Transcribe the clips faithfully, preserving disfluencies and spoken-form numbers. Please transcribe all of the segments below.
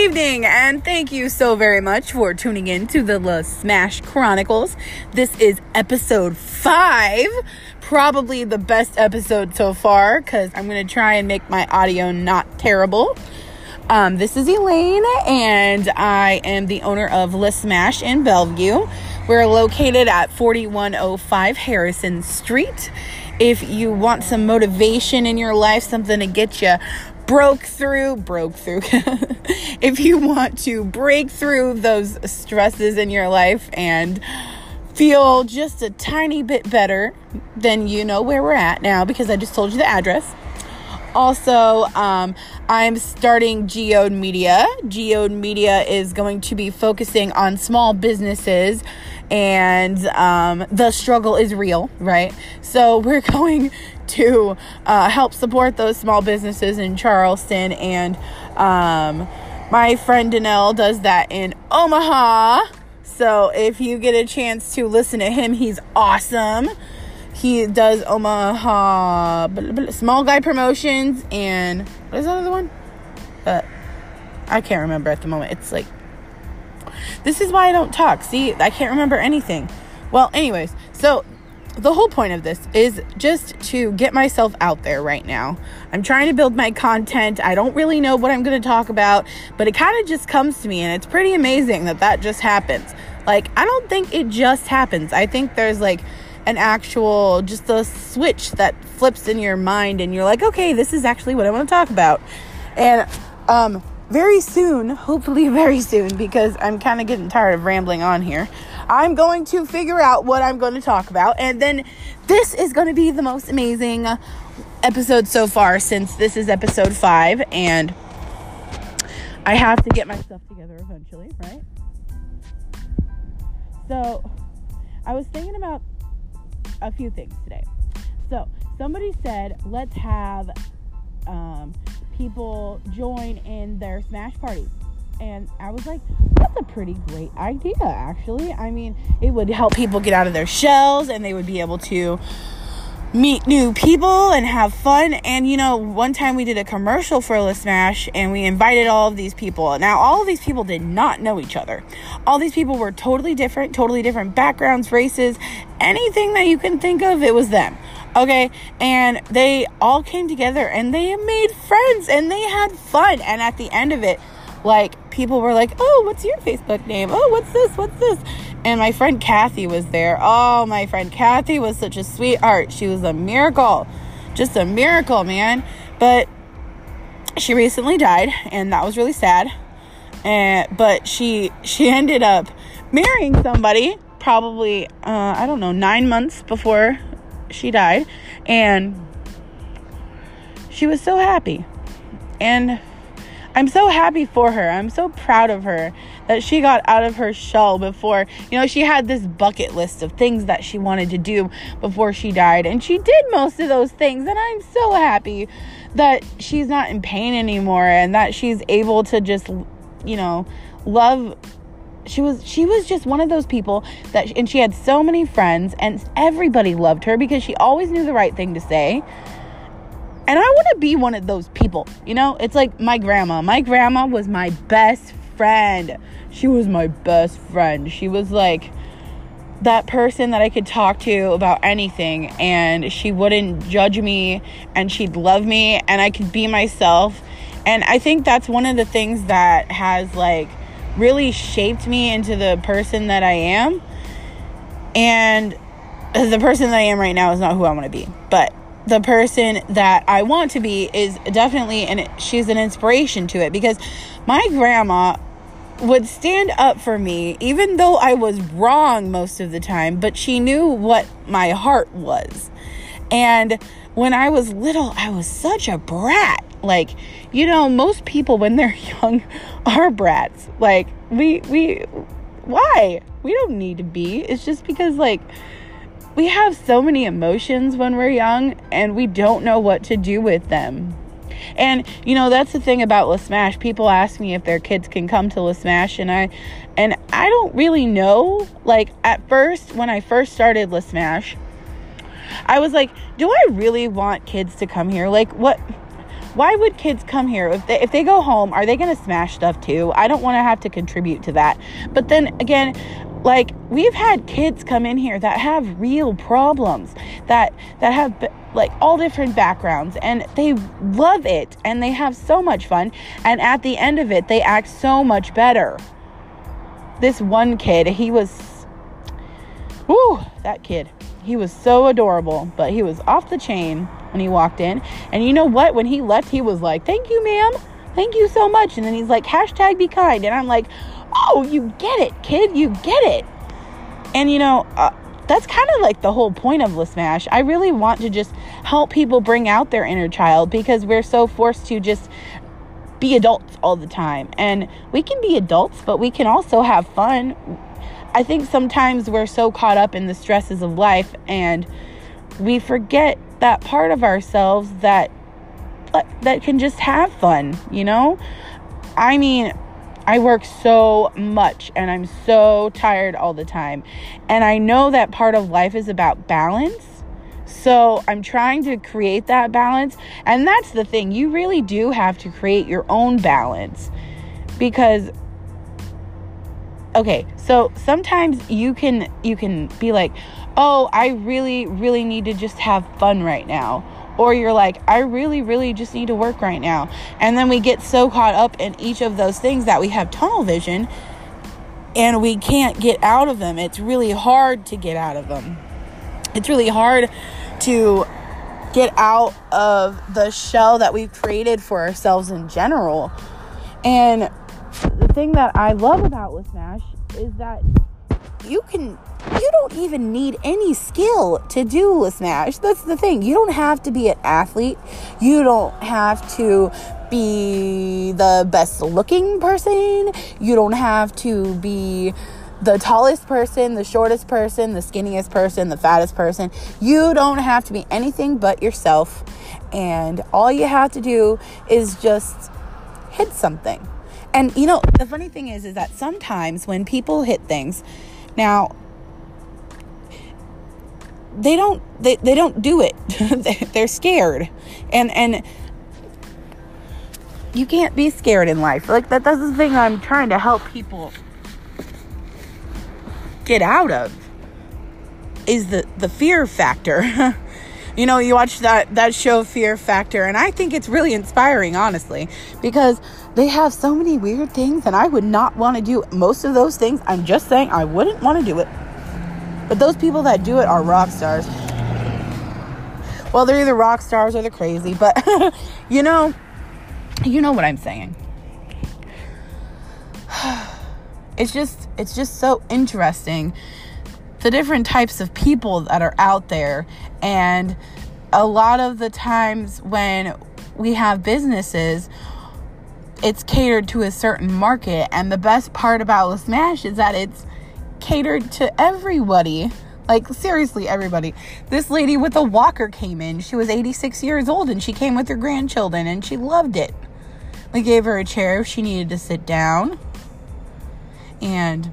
evening, and thank you so very much for tuning in to the La Smash Chronicles. This is episode five, probably the best episode so far, because I'm going to try and make my audio not terrible. Um, this is Elaine, and I am the owner of La Smash in Bellevue. We're located at forty-one oh five Harrison Street. If you want some motivation in your life, something to get you broke through, broke through. If you want to break through those stresses in your life and feel just a tiny bit better, then you know where we're at now because I just told you the address. Also, um, I'm starting Geode Media. Geode Media is going to be focusing on small businesses, and um, the struggle is real, right? So we're going to uh, help support those small businesses in Charleston, and um, my friend Danelle does that in Omaha. So if you get a chance to listen to him, he's awesome. He does Omaha Small Guy Promotions, and what is that other one? Uh, I can't remember at the moment. It's like, this is why I don't talk. See, I can't remember anything. Well, anyways, so the whole point of this is just to get myself out there right now. I'm trying to build my content. I don't really know what I'm going to talk about, but it kind of just comes to me, and it's pretty amazing that that just happens. Like, I don't think it just happens. I think there's like an actual, just a switch that flips in your mind, and you're like, okay, this is actually what I want to talk about. And um, very soon, hopefully very soon, because I'm kind of getting tired of rambling on here, I'm going to figure out what I'm going to talk about, and then this is going to be the most amazing episode so far, since this is episode five, and I have to get my stuff together eventually, right? So, I was thinking about a few things today. So, somebody said, let's have um, people join in their Smash parties. And I was like, that's a pretty great idea, actually. I mean, it would help people get out of their shells, and they would be able to meet new people and have fun. And, you know, one time we did a commercial for La Smash, and we invited all of these people. Now, all of these people did not know each other. All these people were totally different, totally different backgrounds, races, anything that you can think of, it was them. Okay, and they all came together, and they made friends, and they had fun. And at the end of it, like, people were like, oh, what's your Facebook name? Oh, what's this? What's this? And my friend Kathy was there. Oh, my friend Kathy was such a sweetheart. She was a miracle. Just a miracle, man. But she recently died, and that was really sad. And but she she ended up marrying somebody probably, uh, I don't know, nine months before she died. And she was so happy. And I'm so happy for her. I'm so proud of her that she got out of her shell before, you know, she had this bucket list of things that she wanted to do before she died. And she did most of those things. And I'm so happy that she's not in pain anymore, and that she's able to just, you know, love. She was, she was just one of those people that, and she had so many friends, and everybody loved her because she always knew the right thing to say. And I want to be one of those people, you know? It's like my grandma. My grandma was my best friend. She was my best friend. She was like that person that I could talk to about anything, and she wouldn't judge me, and she'd love me, and I could be myself. And I think that's one of the things that has like really shaped me into the person that I am. And the person that I am right now is not who I want to be, but the person that I want to be is definitely, and she's an inspiration to it, because my grandma would stand up for me even though I was wrong most of the time, but she knew what my heart was. And when I was little, I was such a brat. Like, you know, most people when they're young are brats. Like, we we why? We don't need to be. It's just because, like, we have so many emotions when we're young, and we don't know what to do with them. And, you know, that's the thing about La Smash. People ask me if their kids can come to La Smash, and I, and I don't really know. Like, at first, when I first started La Smash, I was like, do I really want kids to come here? Like, what, why would kids come here? If they, if they go home, are they going to smash stuff too? I don't want to have to contribute to that. But then again, like, we've had kids come in here that have real problems, that that have like all different backgrounds, and they love it and they have so much fun, and at the end of it they act so much better. This one kid, he was whoo, that kid, he was so adorable, but he was off the chain when he walked in. And you know what, when he left, he was like, thank you, ma'am, thank you so much. And then he's like, hashtag be kind. And I'm like, oh, you get it, kid, you get it. And you know, uh, that's kind of like the whole point of LaSmash. I really want to just help people bring out their inner child, because we're so forced to just be adults all the time. And we can be adults, but we can also have fun. I think sometimes we're so caught up in the stresses of life, and we forget that part of ourselves that that can just have fun, you know? I mean, I work so much and I'm so tired all the time. And I know that part of life is about balance. So I'm trying to create that balance. And that's the thing. You really do have to create your own balance. Because, okay, so sometimes you can you can be like, oh, I really, really need to just have fun right now. Or you're like, I really, really just need to work right now. And then we get so caught up in each of those things that we have tunnel vision and we can't get out of them. It's really hard to get out of them. It's really hard to get out of the shell that we've created for ourselves in general. And the thing that I love about LaSmash is that you can... you don't even need any skill to do LaSmash. That's the thing. You don't have to be an athlete. You don't have to be the best looking person. You don't have to be the tallest person, the shortest person, the skinniest person, the fattest person. You don't have to be anything but yourself. And all you have to do is just hit something. And you know, the funny thing is, is that sometimes when people hit things, now, they don't they, they don't do it. They're scared. And and you can't be scared in life. Like that that's the thing I'm trying to help people get out of, is the the fear factor. You know, you watch that that show Fear Factor, and I think it's really inspiring, honestly, because they have so many weird things, and I would not want to do most of those things. I'm just saying, I wouldn't want to do it. But those people that do it are rock stars. Well, they're either rock stars or they're crazy, but you know, you know what I'm saying. It's just, it's just so interesting, the different types of people that are out there. And a lot of the times when we have businesses, it's catered to a certain market. And the best part about LaSmash is that it's catered to everybody. Like, seriously, everybody. This lady with a walker came in. She was eighty-six years old, and she came with her grandchildren, and she loved it. We gave her a chair if she needed to sit down. And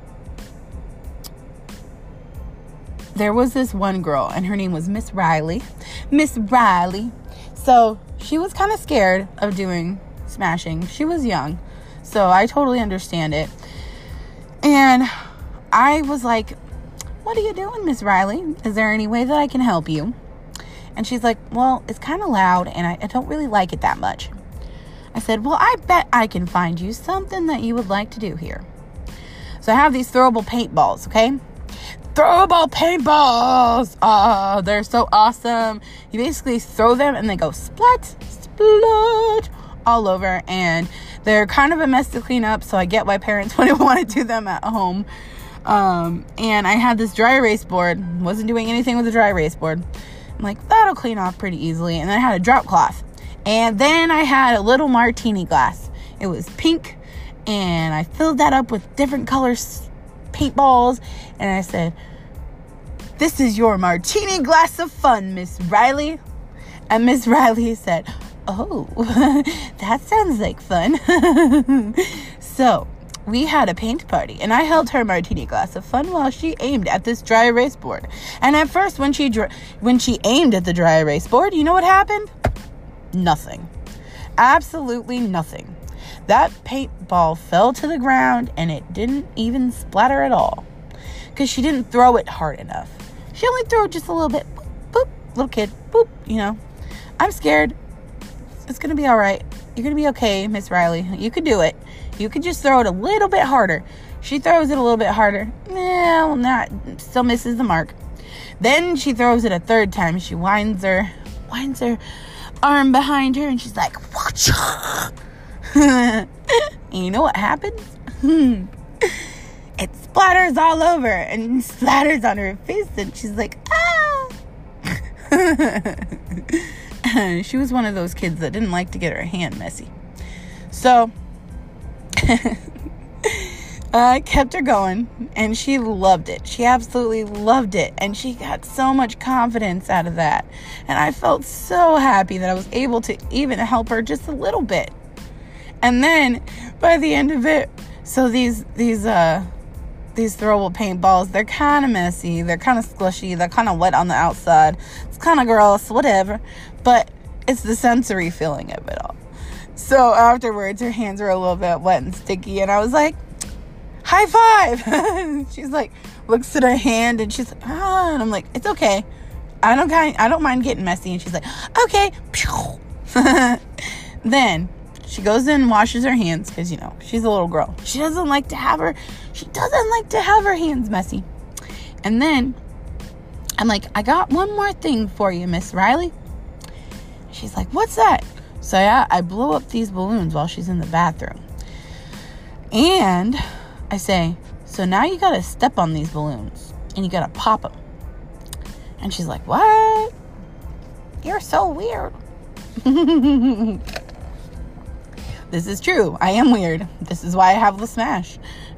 there was this one girl, and her name was Miss Riley. Miss Riley. So she was kind of scared of doing smashing. She was young, so I totally understand it. And I was like, what are you doing, Miss Riley? Is there any way that I can help you? And she's like, well, it's kind of loud, and I, I don't really like it that much. I said, well, I bet I can find you something that you would like to do here. So I have these throwable paintballs, okay? Throwable paintballs! Oh, they're so awesome. You basically throw them and they go splat, splat all over. And they're kind of a mess to clean up, so I get why parents wouldn't want to do them at home. Um, and I had this dry erase board. Wasn't doing anything with the dry erase board. I'm like, that'll clean off pretty easily. And then I had a drop cloth. And then I had a little martini glass. It was pink. And I filled that up with different colors paintballs, and I said, this is your martini glass of fun, Miss Riley. And Miss Riley said, oh, that sounds like fun. So we had a paint party, and I held her martini glass of fun while she aimed at this dry erase board. And at first, when she dr- when she aimed at the dry erase board, you know what happened? Nothing. Absolutely nothing. That paintball fell to the ground and it didn't even splatter at all. Because she didn't throw it hard enough. She only threw it just a little bit. Boop, boop, little kid. Boop, you know. I'm scared. It's going to be all right. You're going to be okay, Miss Riley. You could do it. You could just throw it a little bit harder. She throws it a little bit harder. No, not. Still misses the mark. Then she throws it a third time. She winds her, winds her arm behind her, and she's like, watch. And you know what happens? It splatters all over and splatters on her face, and she's like, ah. She was one of those kids that didn't like to get her hand messy. So I kept her going, and she loved it. She absolutely loved it, and she got so much confidence out of that. And I felt so happy that I was able to even help her just a little bit. And then by the end of it, so these these uh these throwable paintballs, they're kind of messy, they're kind of squishy, they're kind of wet on the outside. It's kind of gross, whatever. But it's the sensory feeling of it all. So afterwards, her hands were a little bit wet and sticky, and I was like, high five. She's like, looks at her hand, and she's like, ah, and I'm like, it's okay. I don't kind, I don't mind getting messy. And she's like, okay. Then she goes in and washes her hands because, you know, she's a little girl. She doesn't like to have her, she doesn't like to have her hands messy. And then I'm like, I got one more thing for you, Miss Riley. She's like, what's that? So yeah, I blow up these balloons while she's in the bathroom. And I say, so now you got to step on these balloons and you got to pop them. And she's like, what? You're so weird. This is true. I am weird. This is why I have the smash.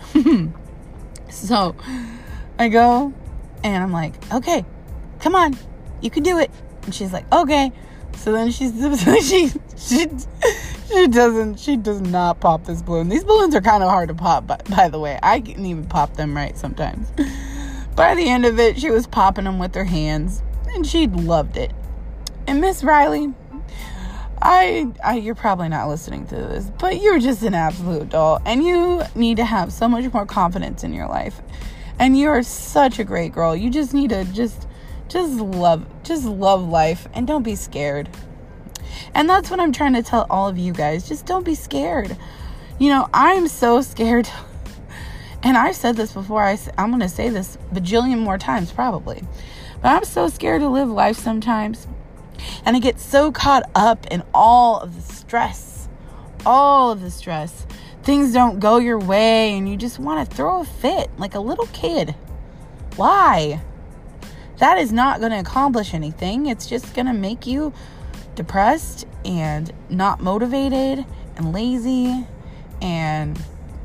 So I go and I'm like, okay, come on. You can do it. And she's like, okay. So then she's, she, she, she doesn't, she does not pop this balloon. These balloons are kind of hard to pop, by, by the way. I can even pop them right sometimes. By the end of it, she was popping them with her hands, and she loved it. And Miss Riley, I, I, you're probably not listening to this, but you're just an absolute doll, and you need to have so much more confidence in your life. And you are such a great girl. You just need to just, just love, just love life, and don't be scared. And that's what I'm trying to tell all of you guys. Just don't be scared. You know, I'm so scared. And I've said this before. I, I'm going to say this bajillion more times probably. But I'm so scared to live life sometimes. And I get so caught up in all of the stress. All of the stress. Things don't go your way and you just want to throw a fit like a little kid. Why? That is not going to accomplish anything. It's just going to make you depressed and not motivated and lazy and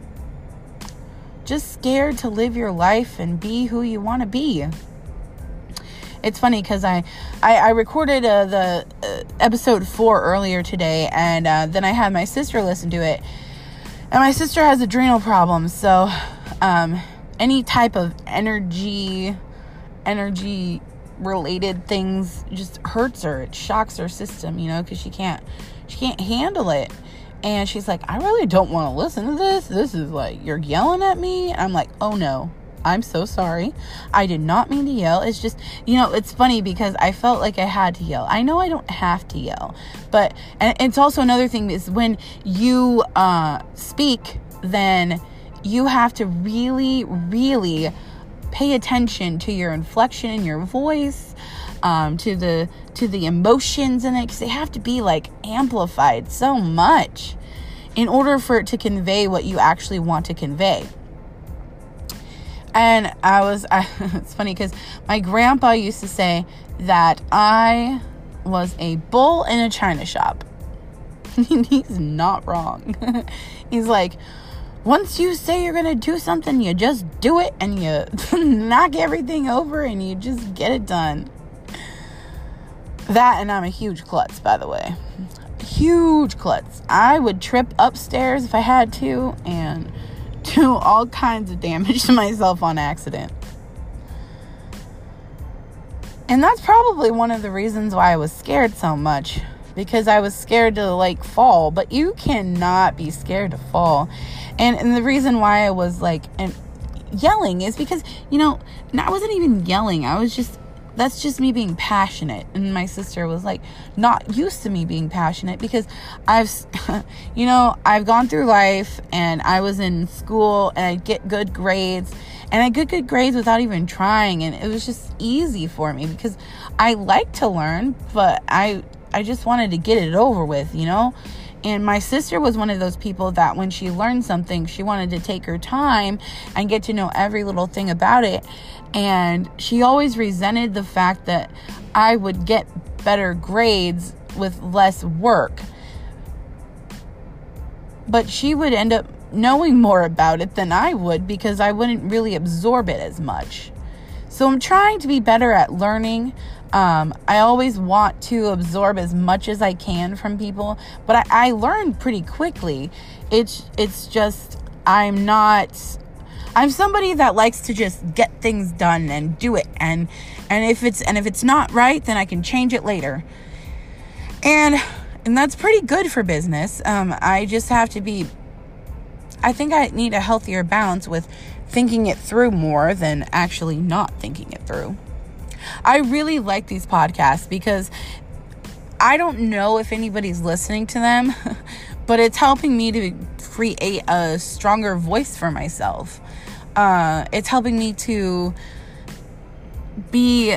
just scared to live your life and be who you want to be. It's funny because I, I, I recorded uh, the uh, episode four earlier today, and uh, then I had my sister listen to it. And my sister has adrenal problems, so um, any type of energy, energy related things just hurts her. It shocks her system, you know, because she can't, she can't handle it. And she's like, I really don't want to listen to this. This is like, you're yelling at me. I'm like, oh no, I'm so sorry. I did not mean to yell. It's just, you know, it's funny because I felt like I had to yell. I know I don't have to yell, but, and it's also another thing is when you uh, speak, then you have to really, really pay attention to your inflection in your voice, um, to the to the emotions in it, because they have to be like amplified so much in order for it to convey what you actually want to convey. And I was, I, it's funny because my grandpa used to say that I was a bull in a china shop. He's not wrong. He's like, once you say you're going to do something, you just do it and you knock everything over and you just get it done. That, and I'm a huge klutz, by the way. Huge klutz. I would trip upstairs if I had to and do all kinds of damage to myself on accident. And that's probably one of the reasons why I was scared so much, because I was scared to like fall. But you cannot be scared to fall. And and the reason why I was like and yelling is because, you know, I wasn't even yelling. I was just, that's just me being passionate. And my sister was like not used to me being passionate because I've, you know, I've gone through life and I was in school and I'd get good grades and I get good grades without even trying. And it was just easy for me because I like to learn, but I, I just wanted to get it over with, you know? And my sister was one of those people that when she learned something, she wanted to take her time and get to know every little thing about it. And she always resented the fact that I would get better grades with less work. But she would end up knowing more about it than I would because I wouldn't really absorb it as much. So I'm trying to be better at learning. Um, I always want to absorb as much as I can from people, but I, I learn pretty quickly. It's, it's just, I'm not, I'm somebody that likes to just get things done and do it. And, and if it's, and if it's not right, then I can change it later. And, and that's pretty good for business. Um, I just have to be, I think I need a healthier balance with thinking it through more than actually not thinking it through. I really like these podcasts because I don't know if anybody's listening to them, but it's helping me to create a stronger voice for myself. Uh, it's helping me to be,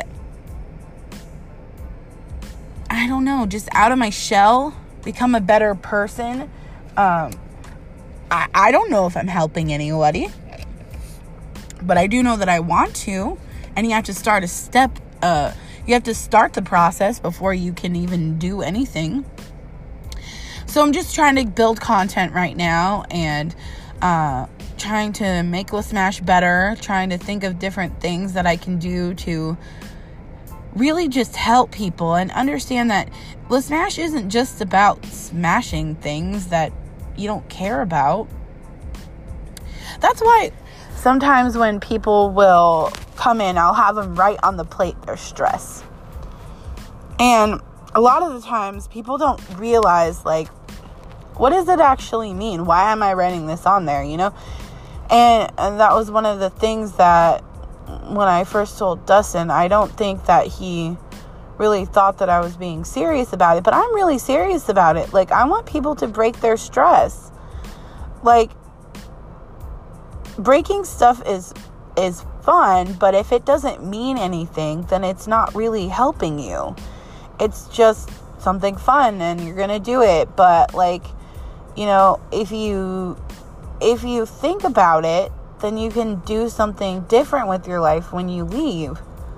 I don't know, just out of my shell, become a better person. Um, I, I don't know if I'm helping anybody, but I do know that I want to. And you have to start a step, uh, you have to start the process before you can even do anything. So I'm just trying to build content right now and uh, trying to make LaSmash better, trying to think of different things that I can do to really just help people and understand that LaSmash isn't just about smashing things that you don't care about. That's why sometimes when people will come in, I'll have them right on the plate their stress. And a lot of the times people don't realize, like, what does it actually mean? Why am I writing this on there, you know? And, and that was one of the things that when I first told Dustin, I don't think that he really thought that I was being serious about it, but I'm really serious about it. Like, I want people to break their stress. Like, breaking stuff is is fun, but if it doesn't mean anything, then it's not really helping you. It's just something fun and you're gonna do it. But like, you know, if you if you think about it, then you can do something different with your life when you leave.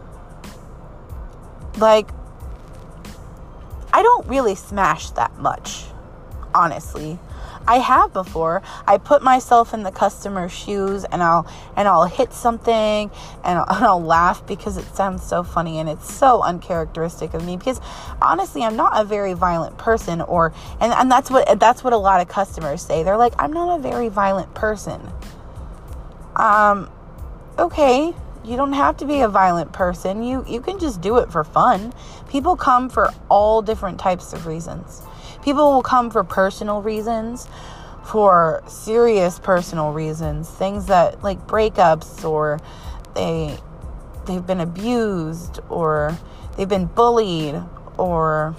Like, I don't really smash that much, honestly. I have before. I put myself in the customer's shoes and I'll and I'll hit something and I'll, and I'll laugh because it sounds so funny and it's so uncharacteristic of me, because honestly I'm not a very violent person, or and, and that's what that's what a lot of customers say. They're like, I'm not a very violent person. Um okay, you don't have to be a violent person. You you can just do it for fun. People come for all different types of reasons. People will come for personal reasons, for serious personal reasons, things that like breakups, or they they've been abused, or they've been bullied, or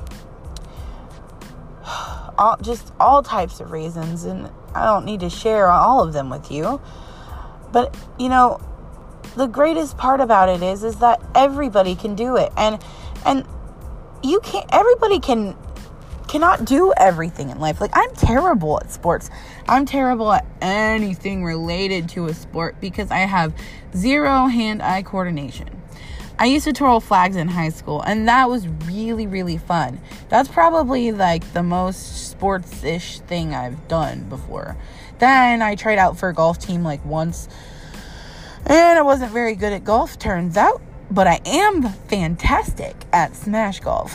all, just all types of reasons. And I don't need to share all of them with you. But, you know, the greatest part about it is, is that everybody can do it. And, and you can't, everybody can, cannot do everything in life. Like, I'm terrible at sports. I'm terrible at anything related to a sport because I have zero hand-eye coordination. I used to twirl flags in high school, and that was really, really fun. That's probably like the most sports-ish thing I've done before. Then I tried out for a golf team like once, and I wasn't very good at golf, turns out, but I am fantastic at Smash Golf.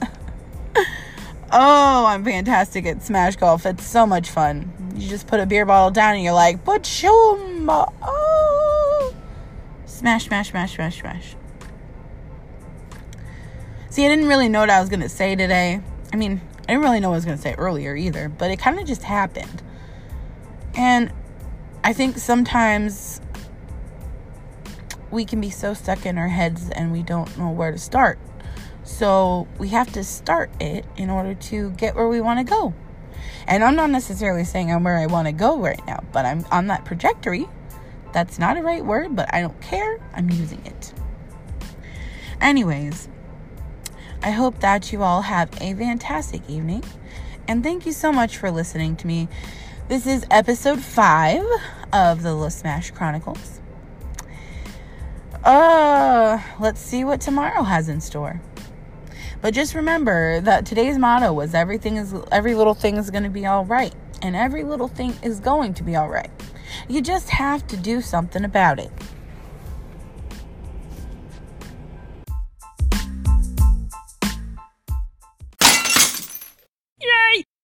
Oh, I'm fantastic at Smash Golf. It's so much fun. You just put a beer bottle down and you're like, ba-choom! Oh! Smash, smash, smash, smash, smash. See, I didn't really know what I was going to say today. I mean, I didn't really know what I was going to say earlier either, but it kind of just happened. And I think sometimes we can be so stuck in our heads and we don't know where to start. So we have to start it in order to get where we want to go. And I'm not necessarily saying I'm where I want to go right now, but I'm on that trajectory. That's not a right word, but I don't care. I'm using it. Anyways, I hope that you all have a fantastic evening. And thank you so much for listening to me. This is episode five of the Little Smash Chronicles. Uh, let's see what tomorrow has in store. But just remember that today's motto was everything is, every little thing is going to be all right. And every little thing is going to be all right. You just have to do something about it.